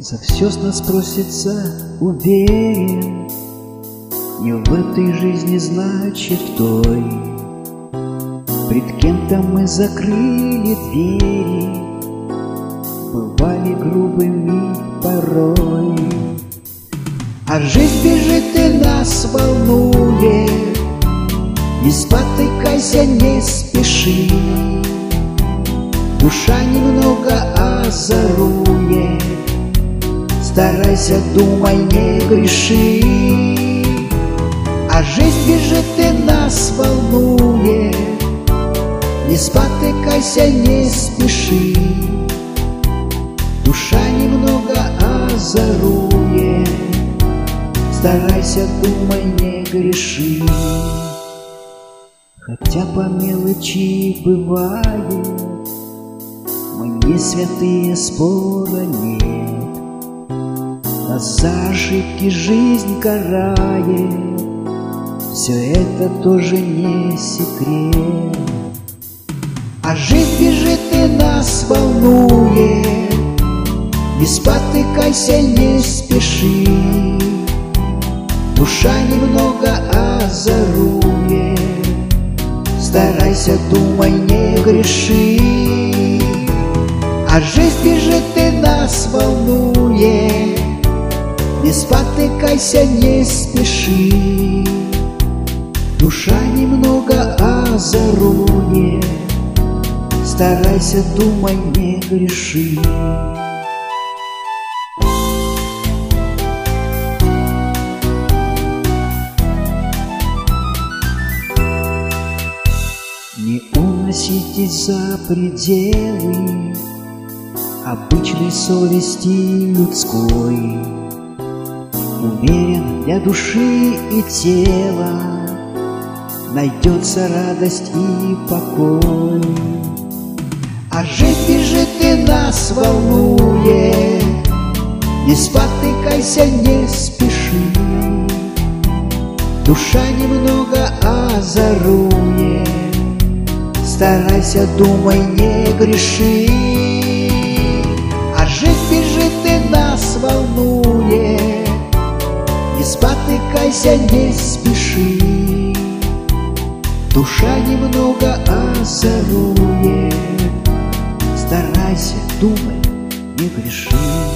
За все с нас просится, уверен, не в этой жизни, значит в той. Пред кем-то мы закрыли двери, бывали грубыми порой. А жизнь бежит и нас волнует, не спотыкайся, не спеши. Душа немного озорует, старайся, думай, не греши. А жизнь бежит и нас волнует, не спотыкайся, не спеши. Душа немного озорует, старайся, думай, не греши. Хотя по мелочи бывает, мы не святые, спора нет. Нас за ошибки жизнь карает, все это тоже не секрет. А жизнь бежит и нас волнует, не спотыкайся, не спеши. Душа немного озорует, старайся, думай, не греши. А жизнь бежит и нас волнует, не спотыкайся, не спеши. Душа немного озорует, старайся, думай, не греши. Не уноситесь за пределы обычной совести людской. Уверен, для души и тела найдется радость и покой. А жизнь бежит и нас волнует, не спотыкайся, не спеши. Душа немного озорует, старайся, думай, не греши. А жизнь бежит и нас волнует, не спотыкайся, не спеши. Душа немного озорует, старайся, думай, не греши.